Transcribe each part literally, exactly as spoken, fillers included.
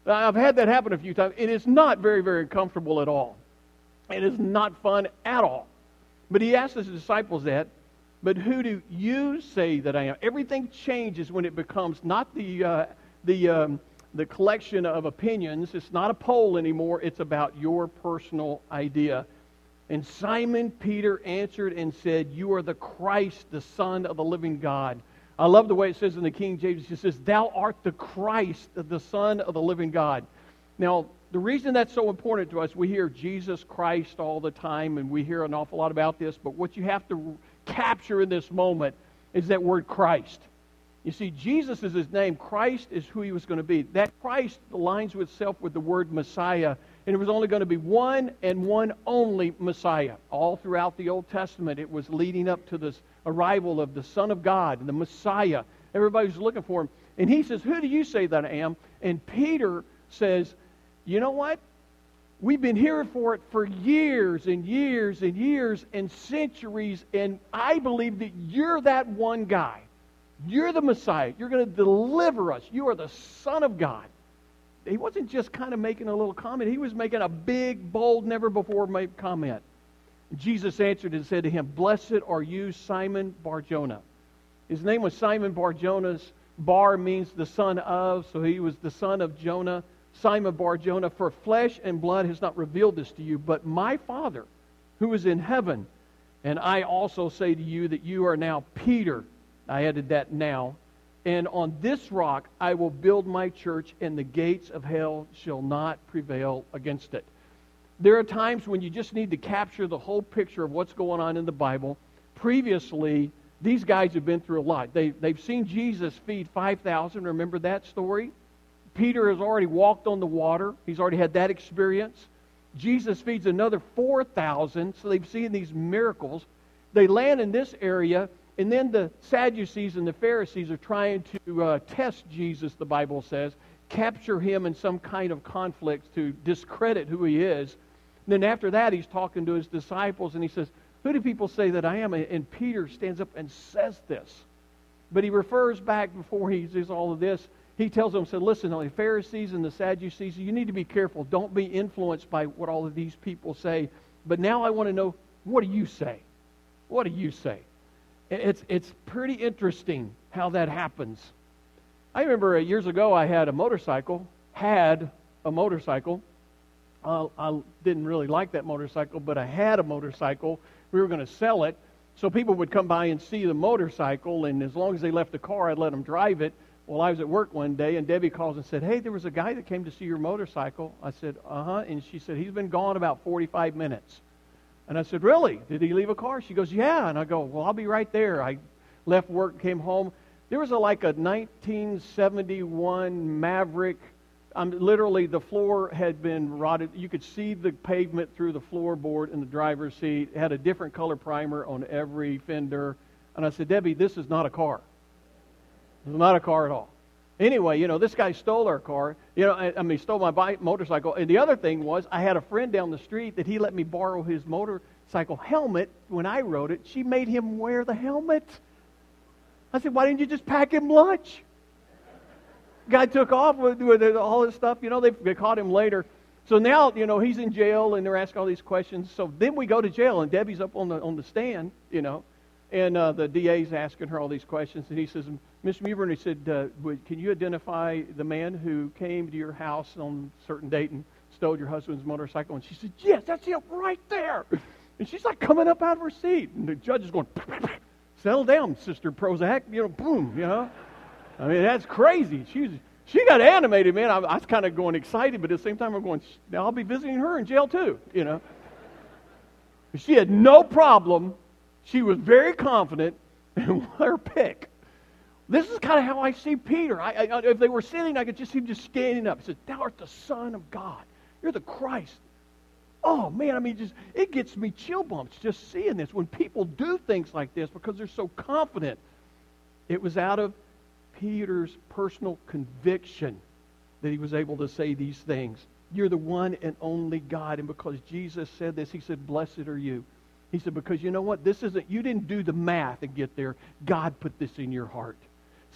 I've had that happen a few times. It is not very, very comfortable at all. It is not fun at all. But he asked his disciples that, but who do you say that I am? Everything changes when it becomes not the uh, the um, the collection of opinions. It's not a poll anymore. It's about your personal idea. And Simon Peter answered and said, "You are the Christ, the Son of the living God." I love the way it says in the King James. It says, "Thou art the Christ, the Son of the living God." Now, the reason that's so important to us, we hear Jesus Christ all the time, and we hear an awful lot about this, but what you have to capture in this moment is that word Christ. You see, Jesus is his name. Christ is who he was going to be. That Christ aligns with itself with the word Messiah, and it was only going to be one and one only Messiah. All throughout the Old Testament, it was leading up to this arrival of the Son of God, the Messiah. Everybody was looking for him. And he says, "Who do you say that I am?" And Peter says, "You know what? We've been hearing for it for years and years and years and centuries, and I believe that you're that one guy. You're the Messiah. You're going to deliver us. You are the Son of God." He wasn't just kind of making a little comment. He was making a big, bold, never-before-made comment. Jesus answered and said to him, "Blessed are you, Simon Bar-Jonah." His name was Simon Bar-Jonah's. Bar means the son of, so he was the son of Jonah. Simon Bar-Jonah, for flesh and blood has not revealed this to you, but my Father who is in heaven. And I also say to you that you are now Peter. I added that now. "And on this rock I will build my church, and the gates of hell shall not prevail against it." There are times when you just need to capture the whole picture of what's going on in the Bible. Previously, these guys have been through a lot. They, they've seen Jesus feed five thousand. Remember that story? Peter has already walked on the water. He's already had that experience. Jesus feeds another four thousand, so they've seen these miracles. They land in this area, and then the Sadducees and the Pharisees are trying to uh, test Jesus, the Bible says, capture him in some kind of conflict to discredit who he is. And then after that, he's talking to his disciples, and he says, "Who do people say that I am?" And Peter stands up and says this. But he refers back before he says all of this. He tells them, said, "Listen, the Pharisees and the Sadducees, you need to be careful. Don't be influenced by what all of these people say. But now I want to know, what do you say? What do you say?" It's, it's pretty interesting how that happens. I remember years ago I had a motorcycle, had a motorcycle. Uh, I didn't really like that motorcycle, but I had a motorcycle. We were going to sell it. So people would come by and see the motorcycle, and as long as they left the car, I'd let them drive it. Well, I was at work one day, and Debbie calls and said, "Hey, there was a guy that came to see your motorcycle." I said, "Uh-huh." And she said, "He's been gone about forty-five minutes. And I said, "Really? Did he leave a car?" She goes, "Yeah." And I go, "Well, I'll be right there." I left work, came home. There was a, like a nineteen seventy-one Maverick. Um, literally, the floor had been rotted. You could see the pavement through the floorboard in the driver's seat. It had a different color primer on every fender. And I said, "Debbie, this is not a car. It's not a car at all." Anyway, you know, this guy stole our car. You know, I, I mean, he stole my bike, motorcycle. And the other thing was, I had a friend down the street that he let me borrow his motorcycle helmet when I rode it. She made him wear the helmet. I said, "Why didn't you just pack him lunch?" Guy took off with, with all this stuff. You know, they, they caught him later. So now, you know, he's in jail, and they're asking all these questions. So then we go to jail, and Debbie's up on the on the stand, you know, and uh, the D A's asking her all these questions. And he says, "Miss Mewburn," he said, uh, would, "can you identify the man who came to your house on a certain date and stole your husband's motorcycle?" And she said, "Yes, that's him right there." And she's like coming up out of her seat. And the judge is going, "Settle down, Sister Prozac." You know, boom, you know. I mean, that's crazy. She's, she got animated, man. I, I was kind of going excited, but at the same time I'm going, now I'll be visiting her in jail too, you know. She had no problem. She was very confident in her pick. This is kind of how I see Peter. I, I, if they were sitting, I could just see him just standing up. He said, "Thou art the Son of God. You're the Christ." Oh, man, I mean, just it gets me chill bumps just seeing this. When people do things like this because they're so confident. It was out of Peter's personal conviction that he was able to say these things. You're the one and only God. And because Jesus said this, he said, "Blessed are you." He said, because you know what? This isn't, you didn't do the math and get there. God put this in your heart.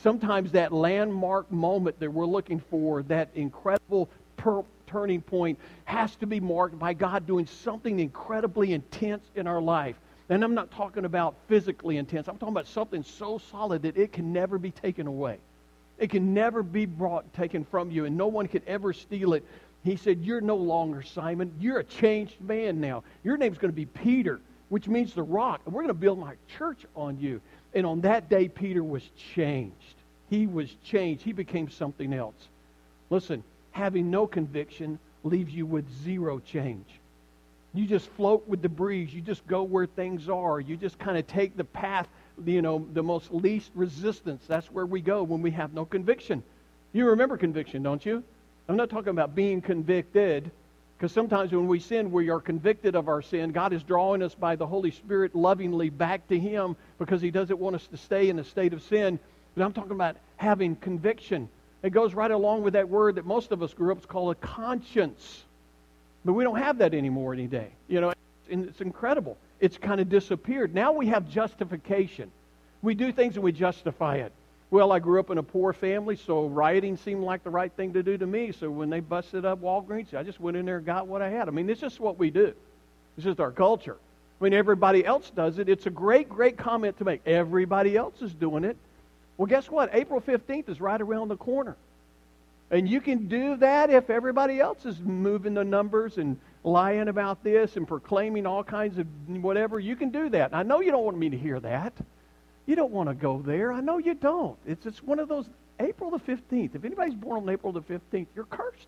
Sometimes that landmark moment that we're looking for, that incredible per- turning point, has to be marked by God doing something incredibly intense in our life. And I'm not talking about physically intense. I'm talking about something so solid that it can never be taken away. It can never be brought, taken from you, and no one can ever steal it. He said, you're no longer Simon. You're a changed man now. Your name's going to be Peter, which means the rock. And we're going to build my church on you. And on that day, Peter was changed. He was changed. He became something else. Listen, having no conviction leaves you with zero change. You just float with the breeze. You just go where things are. You just kind of take the path, you know, the most least resistance. That's where we go when we have no conviction. You remember conviction, don't you? I'm not talking about being convicted, because sometimes when we sin, we are convicted of our sin. God is drawing us by the Holy Spirit lovingly back to Him because He doesn't want us to stay in a state of sin. But I'm talking about having conviction. It goes right along with that word that most of us grew up with called a conscience. But we don't have that anymore any day. You know, and it's incredible. It's kind of disappeared. Now we have justification. We do things and we justify it. Well, I grew up in a poor family, so rioting seemed like the right thing to do to me. So when they busted up Walgreens, I just went in there and got what I had. I mean, it's just what we do. It's just our culture. I mean, everybody else does it. It's a great, great comment to make. Everybody else is doing it. Well, guess what? April fifteenth is right around the corner. And you can do that if everybody else is moving the numbers and lying about this and proclaiming all kinds of whatever. You can do that. I know you don't want me to hear that. You don't want to go there. I know you don't. It's just one of those, April the fifteenth. If anybody's born on April the fifteenth, you're cursed.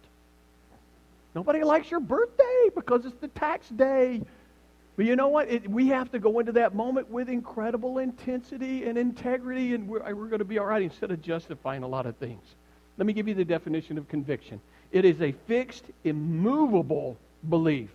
Nobody likes your birthday because it's the tax day. But you know what? It, we have to go into that moment with incredible intensity and integrity, and we're, we're going to be all right instead of justifying a lot of things. Let me give you the definition of conviction. It is a fixed, immovable belief.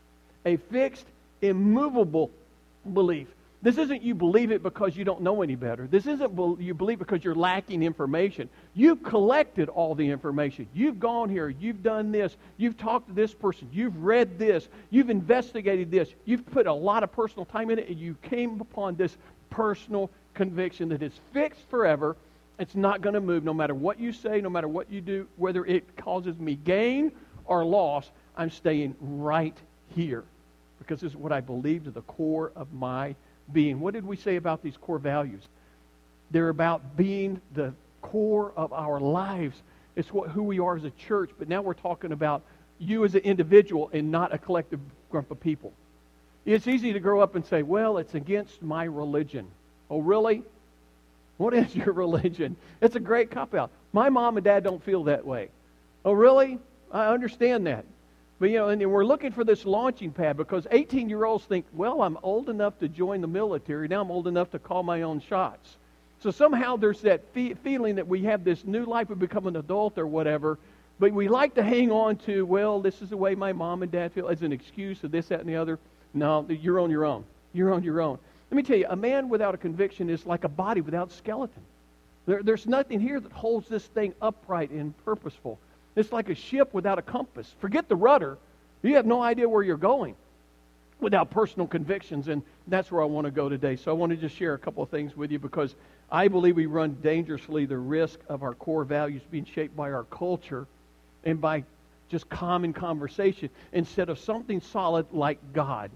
A fixed, immovable belief. This isn't you believe it because you don't know any better. This isn't you believe because you're lacking information. You've collected all the information. You've gone here. You've done this. You've talked to this person. You've read this. You've investigated this. You've put a lot of personal time in it, and you came upon this personal conviction that is fixed forever. It's not going to move no matter what you say, no matter what you do, whether it causes me gain or loss. I'm staying right here because this is what I believe to the core of my being. What did we say about these core values? They're about being the core of our lives. It's what, who we are as a church, but now we're talking about you as an individual and not a collective group of people. It's easy to grow up and say, well, it's against my religion. Oh, really? What is your religion? It's a great cop-out. My mom and dad don't feel that way. Oh, really? I understand that. But, you know, and we're looking for this launching pad because eighteen-year-olds think, well, I'm old enough to join the military. Now I'm old enough to call my own shots. So somehow there's that fe- feeling that we have this new life, we become an adult or whatever, but we like to hang on to, well, this is the way my mom and dad feel as an excuse of this, that, and the other. No, you're on your own. You're on your own. Let me tell you, a man without a conviction is like a body without skeleton. There, there's nothing here that holds this thing upright and purposeful. It's like a ship without a compass. Forget the rudder. You have no idea where you're going without personal convictions, and that's where I want to go today. So I want to just share a couple of things with you because I believe we run dangerously the risk of our core values being shaped by our culture and by just common conversation instead of something solid like God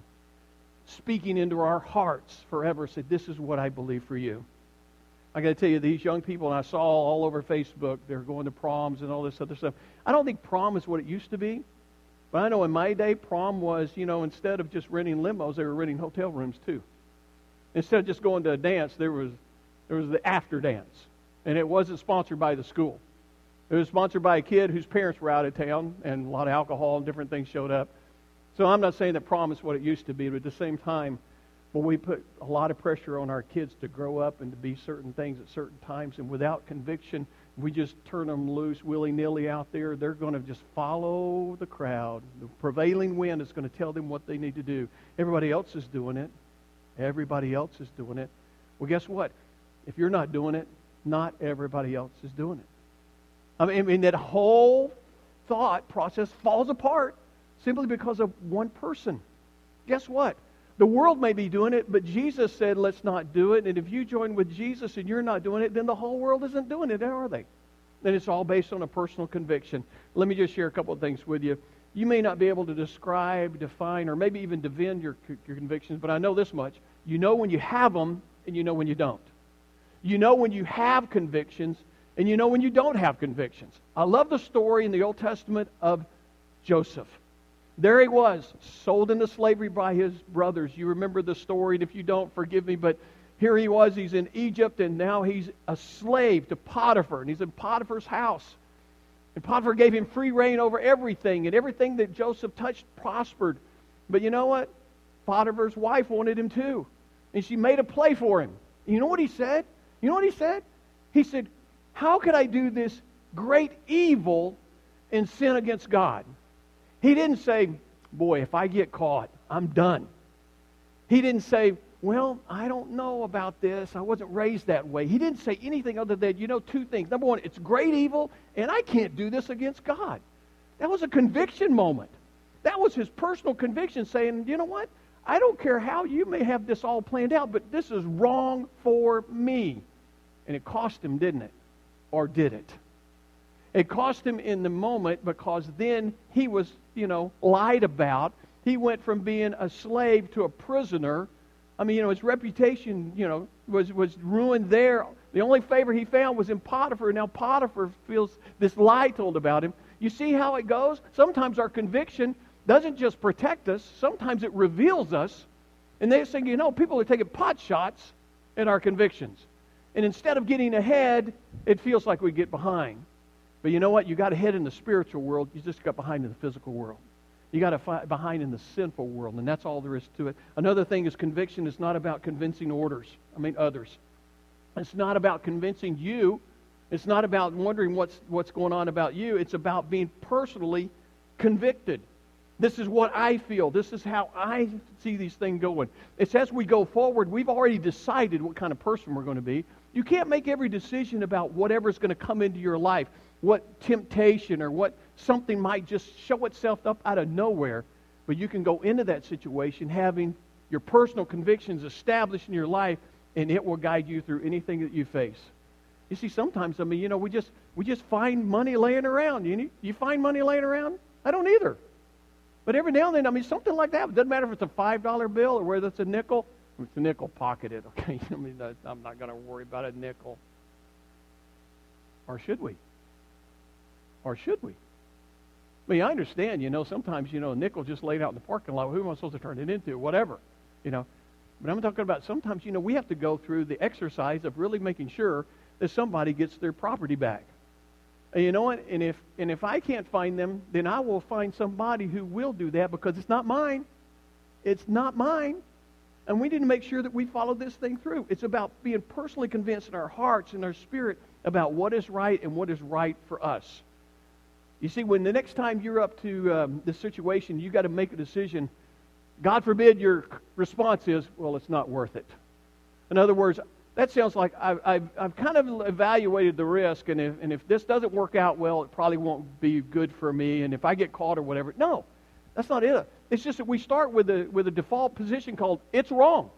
speaking into our hearts forever. Said, this is what I believe for you. I got to tell you, these young people, and I saw all over Facebook, they're going to proms and all this other stuff. I don't think prom is what it used to be. But I know in my day, prom was, you know, instead of just renting limos, they were renting hotel rooms too. Instead of just going to a dance, there was there was the after dance. And it wasn't sponsored by the school. It was sponsored by a kid whose parents were out of town, and a lot of alcohol and different things showed up. So I'm not saying that prom is what it used to be, but at the same time, when we put a lot of pressure on our kids to grow up and to be certain things at certain times, and without conviction, we just turn them loose willy-nilly out there, they're going to just follow the crowd. The prevailing wind is going to tell them what they need to do. Everybody else is doing it. Everybody else is doing it. Well, guess what? If you're not doing it, not everybody else is doing it. I mean, I mean that whole thought process falls apart simply because of one person. Guess what? The world may be doing it, but Jesus said, let's not do it. And if you join with Jesus and you're not doing it, then the whole world isn't doing it, are they? And it's all based on a personal conviction. Let me just share a couple of things with you. You may not be able to describe, define, or maybe even defend your, your convictions, but I know this much. You know when you have them, and you know when you don't. You know when you have convictions, and you know when you don't have convictions. I love the story in the Old Testament of Joseph. There he was, sold into slavery by his brothers. You remember the story, and if you don't, forgive me, but here he was, he's in Egypt, and now he's a slave to Potiphar, and he's in Potiphar's house. And Potiphar gave him free reign over everything, and everything that Joseph touched prospered. But you know what? Potiphar's wife wanted him too, and she made a play for him. And you know what he said? You know what he said? He said, how could I do this great evil and sin against God? He didn't say, boy, if I get caught, I'm done. He didn't say, well, I don't know about this. I wasn't raised that way. He didn't say anything other than, you know, two things. Number one, it's great evil, and I can't do this against God. That was a conviction moment. That was his personal conviction saying, you know what? I don't care how you may have this all planned out, but this is wrong for me. And it cost him, didn't it? Or did it? It cost him in the moment because then he was, you know, lied about. He went from being a slave to a prisoner. I mean, you know, his reputation, you know, was, was ruined there. The only favor he found was in Potiphar. Now Potiphar feels this lie told about him. You see how it goes? Sometimes our conviction doesn't just protect us. Sometimes it reveals us. And they're saying, you know, people are taking pot shots at our convictions. And instead of getting ahead, it feels like we get behind. But you know what? You got ahead in the spiritual world. You just got behind in the physical world. You got to fight behind in the sinful world, and that's all there is to it. Another thing is conviction is not about convincing orders. I mean others. It's not about convincing you. It's not about wondering what's what's going on about you. It's about being personally convicted. This is what I feel. This is how I see these things going. It's as we go forward, we've already decided what kind of person we're going to be. You can't make every decision about whatever's going to come into your life, what temptation or what something might just show itself up out of nowhere. But you can go into that situation having your personal convictions established in your life, and it will guide you through anything that you face. You see, sometimes, I mean, you know, we just we just find money laying around. You need, you find money laying around? I don't either. But every now and then, I mean, something like that. It doesn't matter if it's a five dollar bill or whether it's a nickel. If it's a nickel, pocket it, okay? I mean, I'm not going to worry about a nickel. Or should we? Or should we? I mean, I understand, you know, sometimes, you know, a nickel just laid out in the parking lot. Who am I supposed to turn it into? Whatever, you know. But I'm talking about sometimes, you know, we have to go through the exercise of really making sure that somebody gets their property back. And you know what? And if and if I can't find them, then I will find somebody who will do that because it's not mine. It's not mine. And we need to make sure that we follow this thing through. It's about being personally convinced in our hearts and our spirit about what is right and what is right for us. You see, when the next time you're up to um, this situation, you got to make a decision. God forbid your response is, well, it's not worth it. In other words, that sounds like I've, I've, I've kind of evaluated the risk, and if, and if this doesn't work out well, it probably won't be good for me, and if I get caught or whatever. No, that's not it. It's just that we start with a, with a default position called, it's wrong.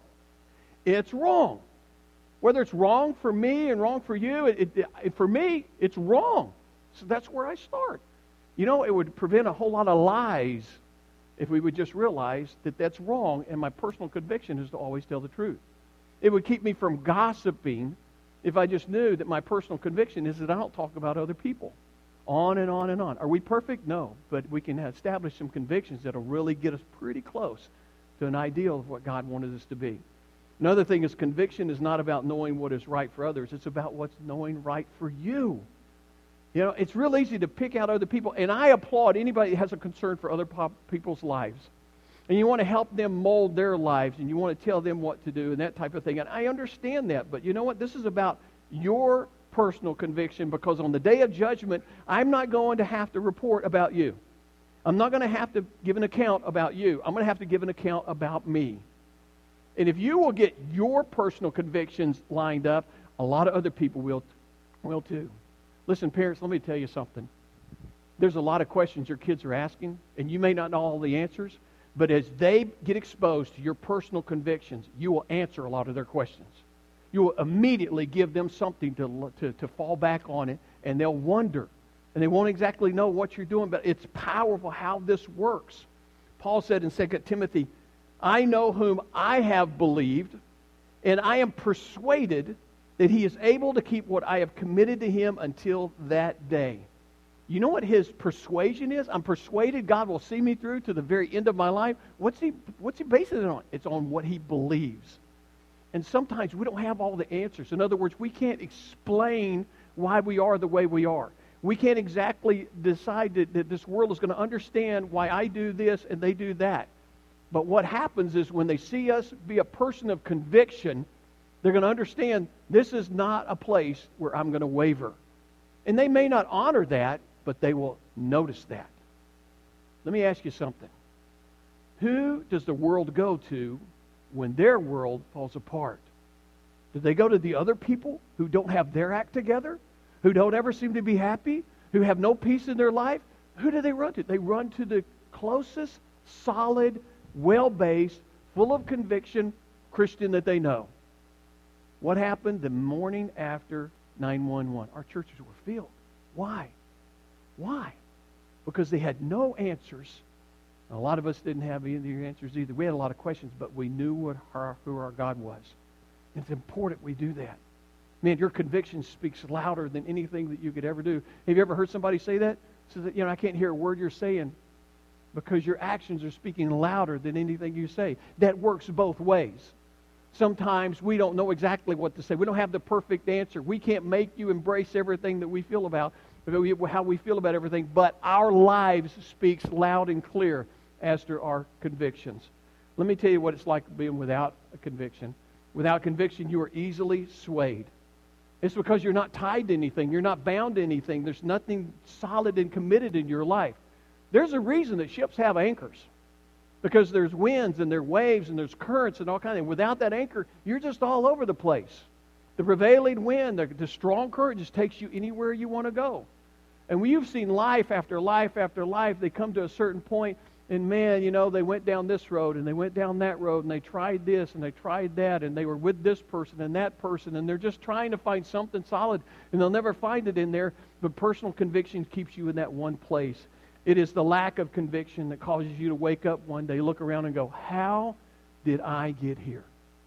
It's wrong. Whether it's wrong for me and wrong for you, it, it, it, for me, it's wrong. So that's where I start. You know, it would prevent a whole lot of lies if we would just realize that that's wrong, and my personal conviction is to always tell the truth. It would keep me from gossiping if I just knew that my personal conviction is that I don't talk about other people. On and on and on. Are we perfect? No. But we can establish some convictions that will really get us pretty close to an ideal of what God wanted us to be. Another thing is conviction is not about knowing what is right for others. It's about what's knowing right for you. You know, it's real easy to pick out other people, and I applaud anybody that has a concern for other people's lives. And you want to help them mold their lives, and you want to tell them what to do and that type of thing. And I understand that, but you know what? This is about your personal conviction, because on the day of judgment, I'm not going to have to report about you. I'm not going to have to give an account about you. I'm going to have to give an account about me. And if you will get your personal convictions lined up, a lot of other people will, will too. Listen, parents, let me tell you something. There's a lot of questions your kids are asking, and you may not know all the answers. But as they get exposed to your personal convictions, you will answer a lot of their questions. You will immediately give them something to, to, to fall back on it, and they'll wonder. And they won't exactly know what you're doing, but it's powerful how this works. Paul said in Second Timothy, I know whom I have believed, and I am persuaded that he is able to keep what I have committed to him until that day. You know what his persuasion is? I'm persuaded God will see me through to the very end of my life. What's he, what's he basing it on? It's on what he believes. And sometimes we don't have all the answers. In other words, we can't explain why we are the way we are. We can't exactly decide that, that this world is going to understand why I do this and they do that. But what happens is when they see us be a person of conviction, they're going to understand this is not a place where I'm going to waver. And they may not honor that, but they will notice that. Let me ask you something. Who does the world go to when their world falls apart? Do they go to the other people who don't have their act together? Who don't ever seem to be happy? Who have no peace in their life? Who do they run to? They run to the closest, solid, well-based, full of conviction Christian that they know. What happened the morning after nine one one? Our churches were filled. Why? Why? Because they had no answers. A lot of us didn't have any of the answers either. We had a lot of questions, but we knew what our, who our God was. It's important we do that. Man, your conviction speaks louder than anything that you could ever do. Have you ever heard somebody say that? So that, you know, I can't hear a word you're saying because your actions are speaking louder than anything you say. That works both ways. Sometimes we don't know exactly what to say. We don't have the perfect answer. We can't make you embrace everything that we feel about, how we feel about everything, but our lives speaks loud and clear as to our convictions. Let me tell you what it's like being without a conviction. Without conviction, you are easily swayed. It's because you're not tied to anything. You're not bound to anything. There's nothing solid and committed in your life. There's a reason that ships have anchors. Because there's winds and there's waves and there's currents and all kinds of things. Without that anchor, you're just all over the place. The prevailing wind, the, the strong current just takes you anywhere you want to go. And when you've seen life after life after life, they come to a certain point, and man, you know, they went down this road and they went down that road and they tried this and they tried that and they were with this person and that person and they're just trying to find something solid and they'll never find it in there, but personal conviction keeps you in that one place. It is the lack of conviction that causes you to wake up one day, look around and go, how did I get here?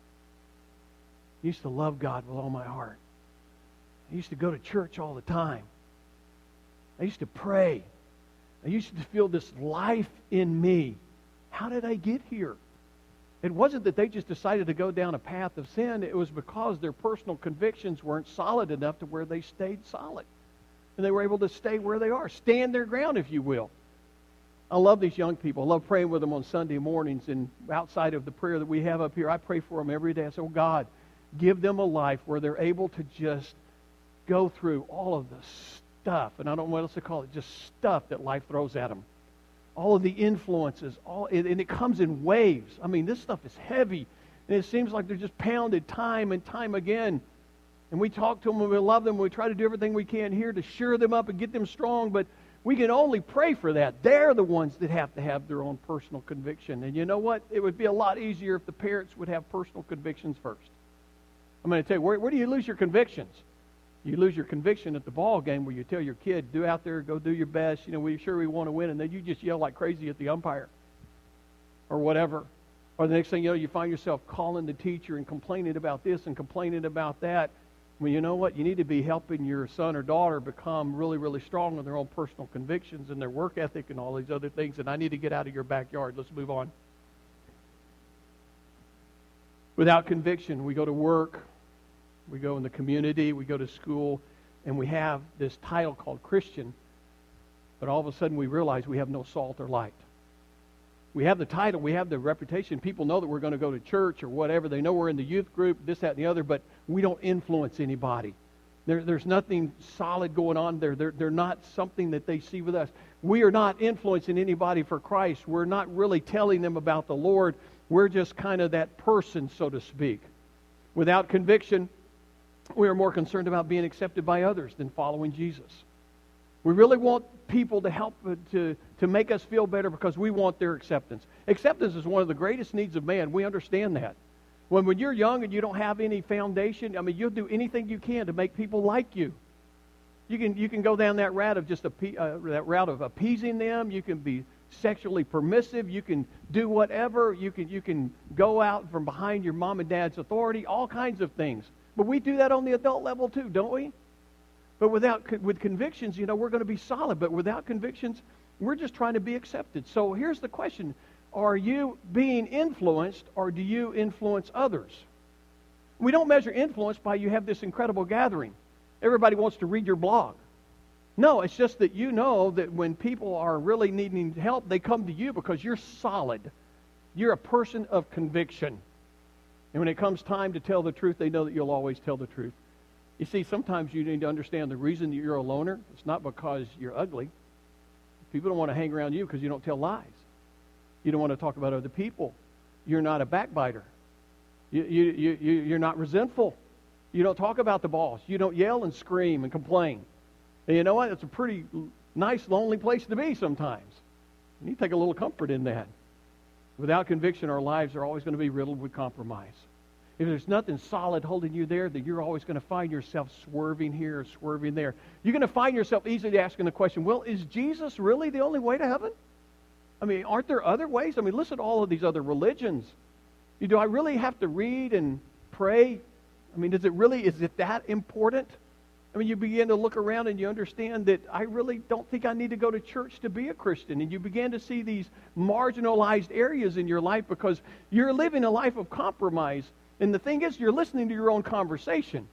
I used to love God with all my heart. I used to go to church all the time. I used to pray. I used to feel this life in me. How did I get here? It wasn't that they just decided to go down a path of sin. It was because their personal convictions weren't solid enough to where they stayed solid. And they were able to stay where they are. Stand their ground, if you will. I love these young people. I love praying with them on Sunday mornings. And outside of the prayer that we have up here, I pray for them every day. I say, oh, God, give them a life where they're able to just go through all of the stuff. And I don't know what else to call it. Just stuff that life throws at them. All of the influences. all, And it comes in waves. I mean, this stuff is heavy. And it seems like they're just pounded time and time again. And we talk to them and we love them. We try to do everything we can here to cheer them up and get them strong. But we can only pray for that. They're the ones that have to have their own personal conviction. And you know what? It would be a lot easier if the parents would have personal convictions first. I'm going to tell you, where, where do you lose your convictions? You lose your conviction at the ball game where you tell your kid, do out there, go do your best. You know, we're sure we want to win. And then you just yell like crazy at the umpire or whatever. Or the next thing you know, you find yourself calling the teacher and complaining about this and complaining about that. Well, you know what? You need to be helping your son or daughter become really, really strong in their own personal convictions and their work ethic and all these other things. And I need to get out of your backyard. Let's move on. Without conviction, we go to work, we go in the community, we go to school, and we have this title called Christian. But all of a sudden we realize we have no salt or light. We have the title, we have the reputation. People know that we're going to go to church or whatever. They know we're in the youth group, this, that, and the other, but we don't influence anybody. There, there's nothing solid going on there. They're, they're not something that they see with us. We are not influencing anybody for Christ. We're not really telling them about the Lord. We're just kind of that person, so to speak. Without conviction, we are more concerned about being accepted by others than following Jesus. We really want people to help uh, to, to make us feel better because we want their acceptance. Acceptance is one of the greatest needs of man. We understand that. When, when you're young and you don't have any foundation, I mean, you'll do anything you can to make people like you. You can you can go down that route of just appe- uh, that route of appeasing them. You can be sexually permissive. You can do whatever. You can you can go out from behind your mom and dad's authority. All kinds of things. But we do that on the adult level too, don't we? But without with convictions, you know, we're going to be solid. But without convictions, we're just trying to be accepted. So here's the question: are you being influenced, or do you influence others? We don't measure influence by you have this incredible gathering. Everybody wants to read your blog. No, it's just that you know that when people are really needing help, they come to you because you're solid. You're a person of conviction. And when it comes time to tell the truth, they know that you'll always tell the truth. You see, sometimes you need to understand the reason that you're a loner. It's not because you're ugly. People don't want to hang around you because you don't tell lies. You don't want to talk about other people. You're not a backbiter. You, you, you, you're not resentful. You don't talk about the boss. You don't yell and scream and complain. And you know what? It's a pretty nice, lonely place to be sometimes. You need to take a little comfort in that. Without conviction, our lives are always going to be riddled with compromise. If there's nothing solid holding you there, then you're always going to find yourself swerving here or swerving there. You're going to find yourself easily asking the question, well, is Jesus really the only way to heaven? I mean, aren't there other ways? I mean, listen to all of these other religions. You, do I really have to read and pray? I mean, is it really, is it that important? I mean, you begin to look around and you understand that I really don't think I need to go to church to be a Christian. And you begin to see these marginalized areas in your life because you're living a life of compromise. And the thing is, you're listening to your own conversation.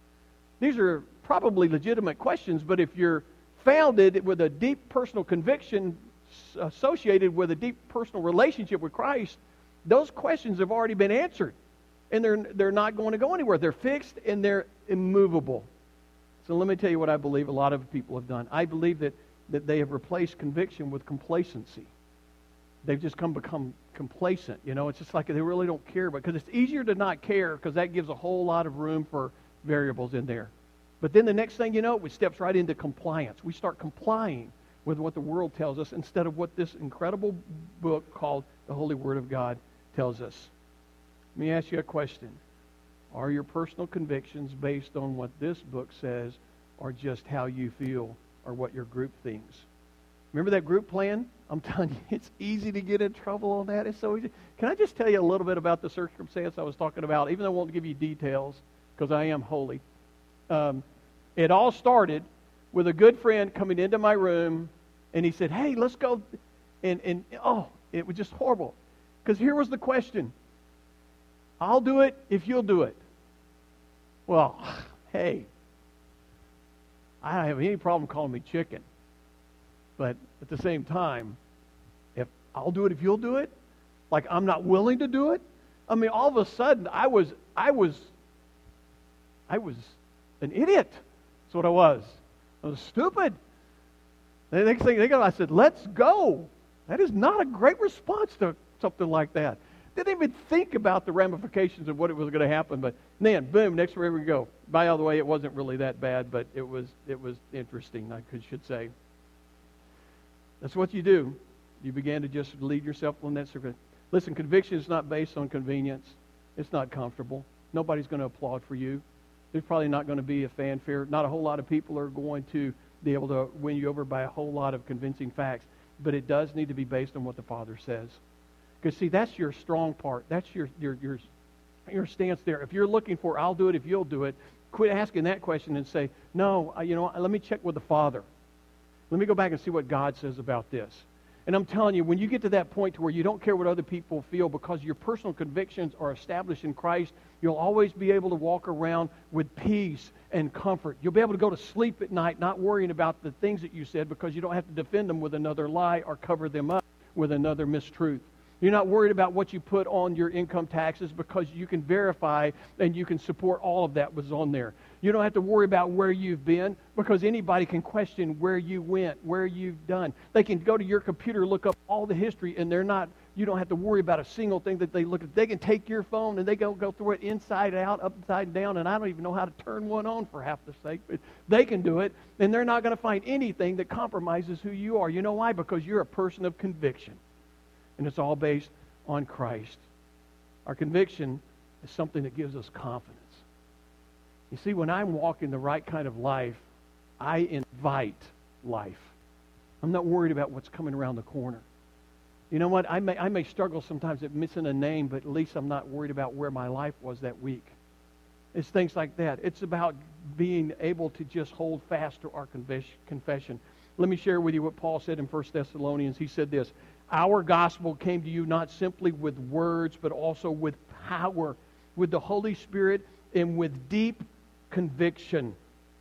These are probably legitimate questions, but if you're founded with a deep personal conviction associated with a deep personal relationship with Christ, those questions have already been answered. And they're, they're not going to go anywhere. They're fixed and they're immovable. So let me tell you what I believe a lot of people have done. I believe that, that they have replaced conviction with complacency. They've just come become complacent. You know, it's just like they really don't care. Because it's easier to not care because that gives a whole lot of room for variables in there. But then the next thing you know, it steps right into compliance. We start complying with what the world tells us instead of what this incredible book called the Holy Word of God tells us. Let me ask you a question. Are your personal convictions based on what this book says or just how you feel or what your group thinks? Remember that group plan? I'm telling you, it's easy to get in trouble on that. It's so easy. Can I just tell you a little bit about the circumstance I was talking about, even though I won't give you details because I am holy. Um, it all started with a good friend coming into my room, and he said, hey, let's go. And, and oh, it was just horrible. Because here was the question. I'll do it if you'll do it. Well, hey, I don't have any problem calling me chicken. But at the same time, if I'll do it if you'll do it, like I'm not willing to do it. I mean, all of a sudden, I was, I was, I was an idiot. That's what I was. I was stupid. The next thing I said, let's go. That is not a great response to something like that. Didn't even think about the ramifications of what it was going to happen, but then, boom, next where we go. By the way, it wasn't really that bad, but it was it was interesting, I could, should say. That's what you do. You began to just lead yourself on that circuit. Listen, conviction is not based on convenience. It's not comfortable. Nobody's going to applaud for you. There's probably not going to be a fanfare. Not a whole lot of people are going to be able to win you over by a whole lot of convincing facts, but it does need to be based on what the Father says. Because, see, that's your strong part. That's your, your your your stance there. If you're looking for, I'll do it if you'll do it, quit asking that question and say, no, you know, let me check with the Father. Let me go back and see what God says about this. And I'm telling you, when you get to that point to where you don't care what other people feel because your personal convictions are established in Christ, you'll always be able to walk around with peace and comfort. You'll be able to go to sleep at night not worrying about the things that you said because you don't have to defend them with another lie or cover them up with another mistruth. You're not worried about what you put on your income taxes because you can verify and you can support all of that was on there. You don't have to worry about where you've been, because anybody can question where you went, where you've done. They can go to your computer, look up all the history, and they're not, you don't have to worry about a single thing that they look at. They can take your phone and they go, go through it inside out, upside down, and I don't even know how to turn one on for half the sake, but they can do it, and they're not going to find anything that compromises who you are. You know why? Because you're a person of conviction, and it's all based on Christ. Our conviction is something that gives us confidence. You see, when I'm walking the right kind of life, I invite life. I'm not worried about what's coming around the corner. You know what? I may, I may struggle sometimes at missing a name, but at least I'm not worried about where my life was that week. It's things like that. It's about being able to just hold fast to our confession. Let me share with you what Paul said in First Thessalonians. He said this, "Our gospel came to you not simply with words, but also with power, with the Holy Spirit, and with deep conviction."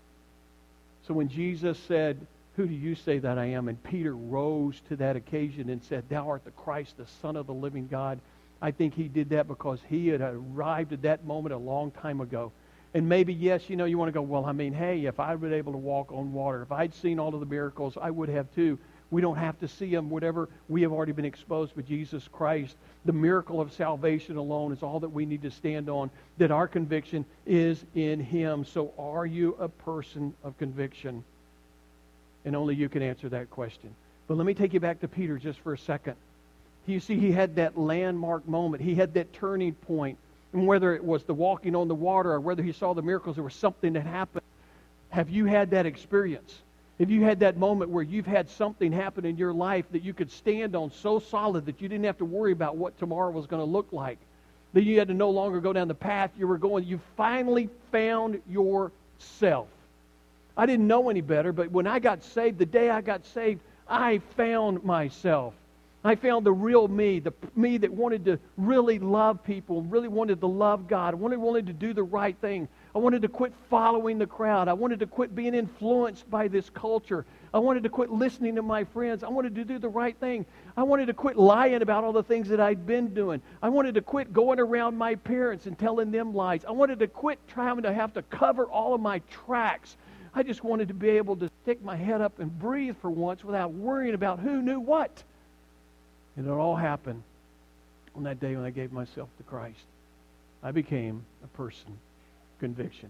So when Jesus said, "Who do you say that I am?" and Peter rose to that occasion and said, "Thou art the Christ, the Son of the living God," I think he did that because he had arrived at that moment a long time ago. And maybe, yes, you know, you want to go, well, I mean, hey, if I'd been able to walk on water, if I'd seen all of the miracles, I would have too. We don't have to see them. Whatever, we have already been exposed with Jesus Christ. The miracle of salvation alone is all that we need to stand on, that our conviction is in Him. So are you a person of conviction? And only you can answer that question. But let me take you back to Peter just for a second. You see, he had that landmark moment. He had that turning point. And whether it was the walking on the water or whether he saw the miracles, there was something that happened. Have you had that experience? Have you had that moment where you've had something happen in your life that you could stand on so solid that you didn't have to worry about what tomorrow was going to look like? That you had to no longer go down the path you were going. You finally found yourself. I didn't know any better, but when I got saved, the day I got saved, I found myself. I found the real me, the me that wanted to really love people, really wanted to love God, wanted, wanted to do the right thing. I wanted to quit following the crowd. I wanted to quit being influenced by this culture. I wanted to quit listening to my friends. I wanted to do the right thing. I wanted to quit lying about all the things that I'd been doing. I wanted to quit going around my parents and telling them lies. I wanted to quit trying to have to cover all of my tracks. I just wanted to be able to stick my head up and breathe for once without worrying about who knew what. And it all happened on that day when I gave myself to Christ. I became a person of conviction.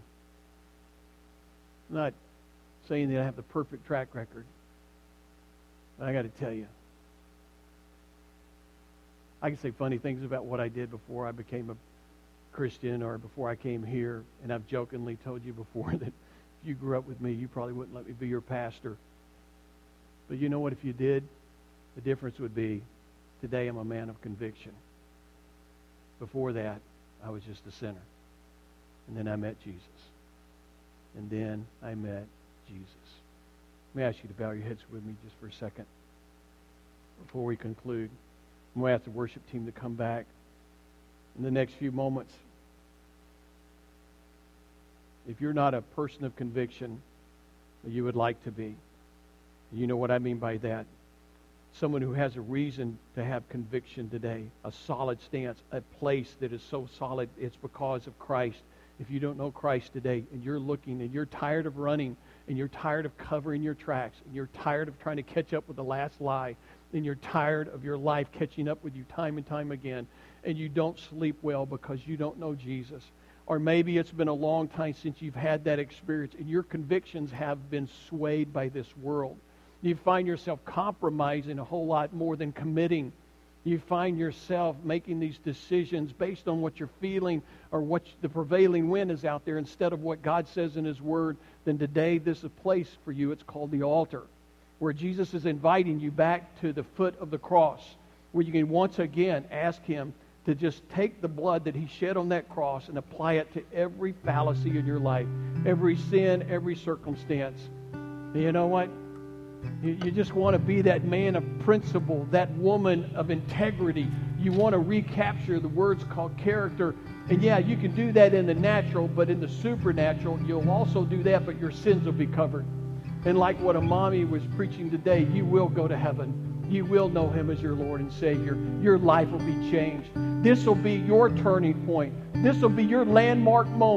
I'm not saying that I have the perfect track record, but I got to tell you, I can say funny things about what I did before I became a Christian or before I came here, and I've jokingly told you before that if you grew up with me, you probably wouldn't let me be your pastor. But you know what? If you did, the difference would be today I'm a man of conviction. Before that, I was just a sinner. And then I met Jesus. And then I met Jesus. Let me ask you to bow your heads with me just for a second before we conclude. I'm going to ask the worship team to come back in the next few moments. If you're not a person of conviction, you would like to be. You know what I mean by that. Someone who has a reason to have conviction today, a solid stance, a place that is so solid, it's because of Christ. If you don't know Christ today and you're looking and you're tired of running and you're tired of covering your tracks and you're tired of trying to catch up with the last lie and you're tired of your life catching up with you time and time again and you don't sleep well because you don't know Jesus, or maybe it's been a long time since you've had that experience and your convictions have been swayed by this world. You find yourself compromising a whole lot more than committing. You find yourself making these decisions based on what you're feeling or what the prevailing wind is out there instead of what God says in His Word. Then today, this is a place for you. It's called the altar, where Jesus is inviting you back to the foot of the cross, where you can once again ask Him to just take the blood that He shed on that cross and apply it to every fallacy in your life, every sin, every circumstance. And you know what? You, you just want to be that man of principle, that woman of integrity. You want to recapture the words called character. And yeah, you can do that in the natural, but in the supernatural, you'll also do that, but your sins will be covered. And like what a mommy was preaching today, you will go to heaven. You will know Him as your Lord and Savior. Your life will be changed. This will be your turning point. This will be your landmark moment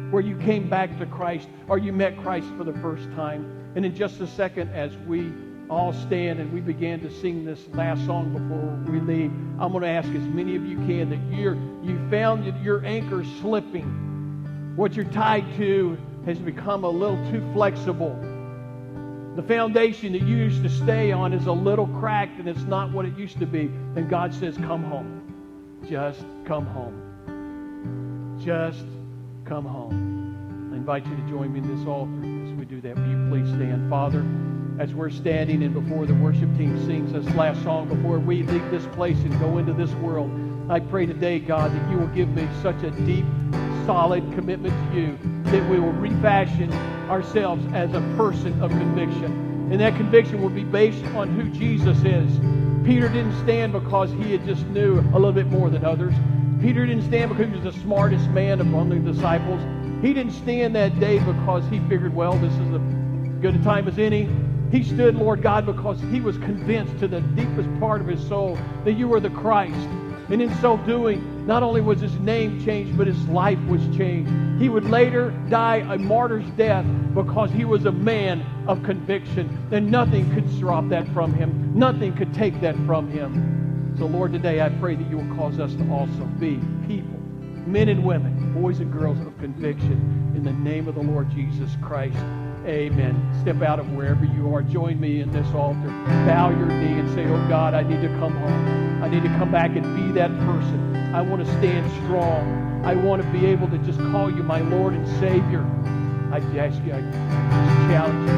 where you came back to Christ or you met Christ for the first time. And in just a second, as we all stand and we began to sing this last song before we leave, I'm going to ask as many of you can that you're, you found that your anchor's slipping. What you're tied to has become a little too flexible. The foundation that you used to stay on is a little cracked and it's not what it used to be. And God says, come home. Just come home. Just come home. I invite you to join me in this altar as we do that. Will you please stand? Father, as we're standing and before the worship team sings this last song, before we leave this place and go into this world, I pray today, God, that you will give me such a deep, solid commitment to you that we will refashion ourselves as a person of conviction. And that conviction will be based on who Jesus is. Peter didn't stand because he had just knew a little bit more than others. Peter didn't stand because he was the smartest man among the disciples. He didn't stand that day because he figured, well, this is as good a time as any. He stood, Lord God, because he was convinced to the deepest part of his soul that you were the Christ. And in so doing, not only was his name changed, but his life was changed. He would later die a martyr's death because he was a man of conviction. And nothing could drop that from him. Nothing could take that from him. So Lord, today I pray that you will cause us to also be people, men and women, boys and girls of conviction. In the name of the Lord Jesus Christ. Amen. Step out of wherever you are. Join me in this altar. Bow your knee and say, oh God, I need to come home. I need to come back and be that person. I want to stand strong. I want to be able to just call you my Lord and Savior. I ask you, I challenge you